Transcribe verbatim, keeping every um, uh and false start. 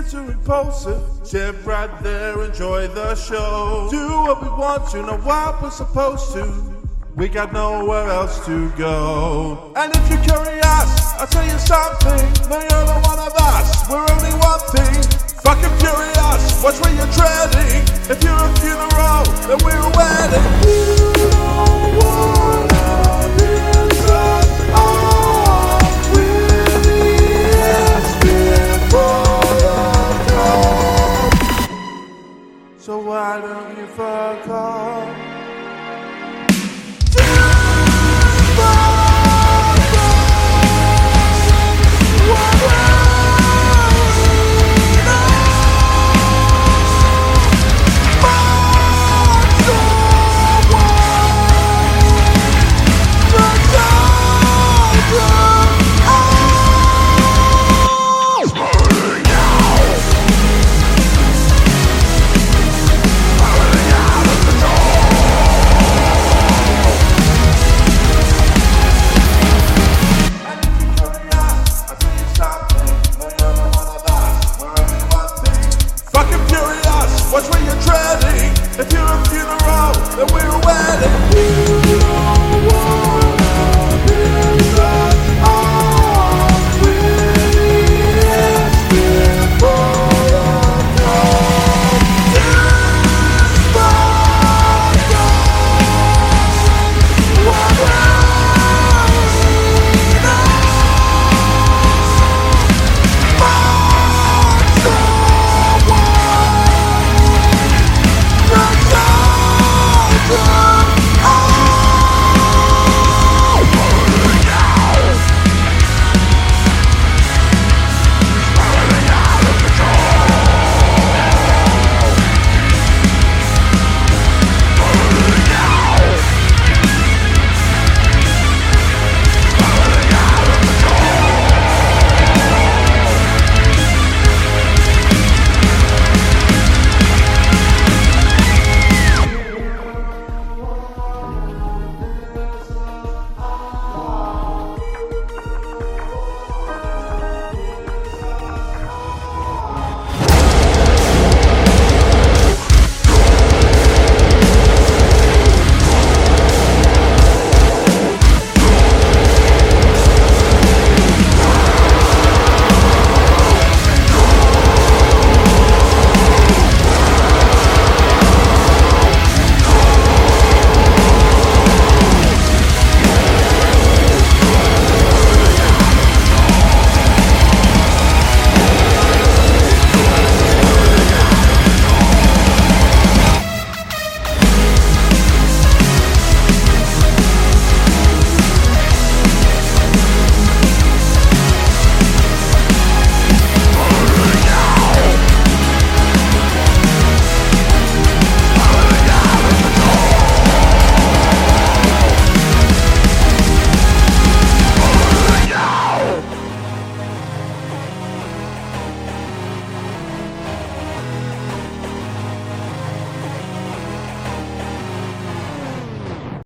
too impulsive. Sit right there, enjoy the show. Do what we want to, know what we're supposed to. We got nowhere else to go. And if you're curious, I'll tell you something. No, you're not one of us, we're only one thing. Fucking furious, watch where you're treading. If you're a funeral, then we're a wedding.